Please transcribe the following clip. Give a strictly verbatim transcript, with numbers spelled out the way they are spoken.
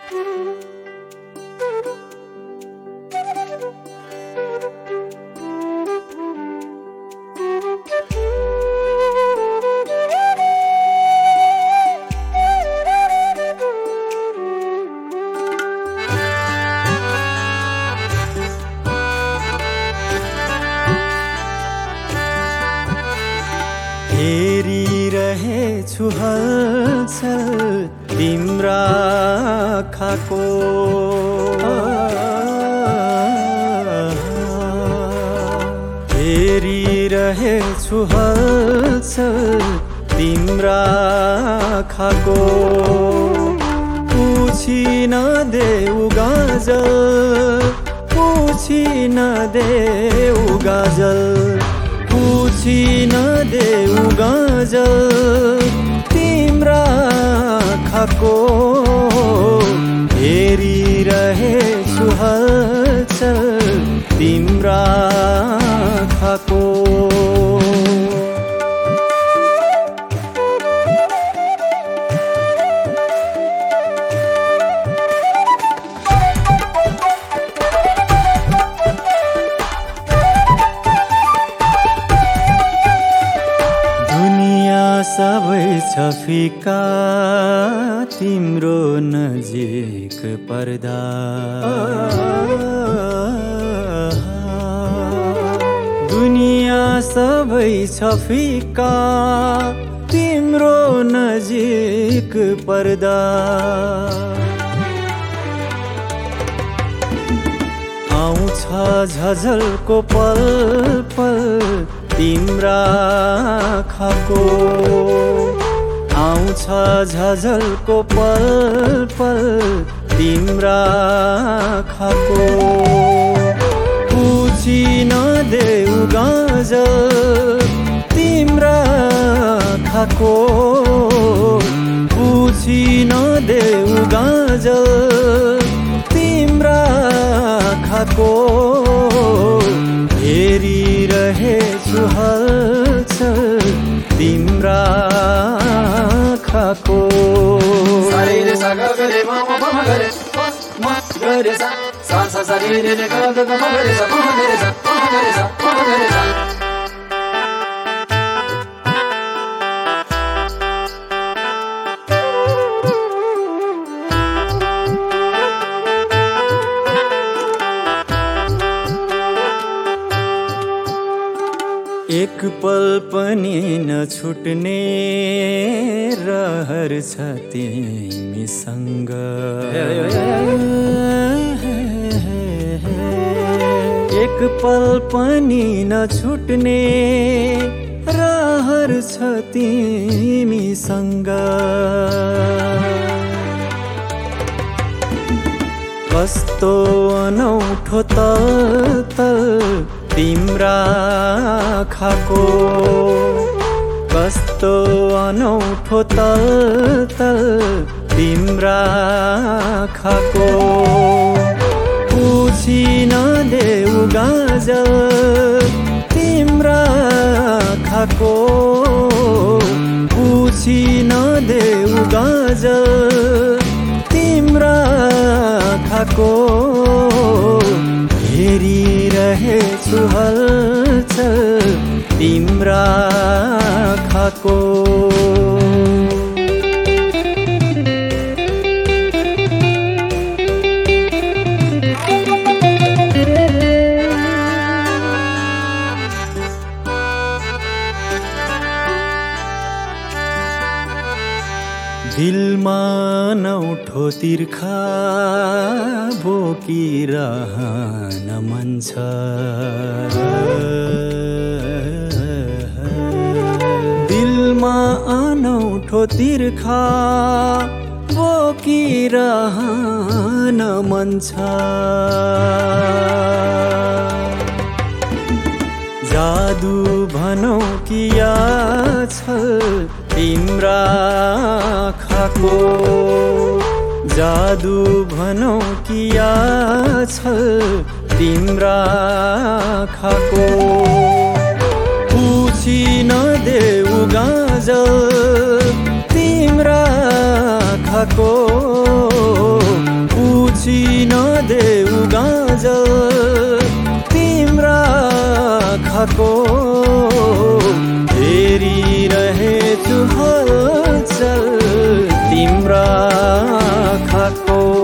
हेरिरहेछु हलचल तिम्रा आँखाको हेरिरहेछु हलचल तिम्रा आँखाको पूछी नदेऊ गाजल पूछी नदेऊ गाजल पूछी नदेऊ गाजल तिम्रा आँखाको हेरिरहेछु हलचल तिम्रा आँखाको सबै छ फिका तिम्रो नजिक पर्दा दुनिया सबै छ फिका तिम्रो नजिक पर्दा आउँछ झझलको पल पल तिम्रा आँखाको आउँछ झझलको पल पल तिम्रा आँखाको पूछी नदेऊ गाजल तिम्रा आँखाको पूछी नदेऊ गाजल तिम्रा आँखाको हेरिरहेछु हलचल तिम्रा आँखाको सारे रे सा ग रे म म म ग रे म ग रे सा सा सा सा रे रे ग ग ग म रे सा म रे सा म रे सा म रे सा एक पल पनि नछुट्ने रहर छ तिमीसँग एक पल पनि नछुट्ने रहर छ तिमीसँग कस्तो अनौठो तल तल तिम्रा आँखाको कस्तो अनौठो तल तल तिम्रा आँखाको पूछी नदेऊ गाजल तिम्रा आँखाको पूछी नदेऊ गाजल तिम्रा आँखाको हेरिरहेछु हलचल तिम्रा आँखाको दिलमा नौठो तिर्खा बोकिरहन मन छ दिलमा अनौठो तिर्खा बोकिरहन मन छ जादु भनौ किया छ तिम्रा आँखाको जादु भनौ किया छ तिम्रा आँखाको पूछी नदेऊ गाजल तिम्रा आँखाको बिर्सिन देऊ गाजल तिम्रा आँखाको हेरिरहेछु हलचल तिम्रा आँखाको।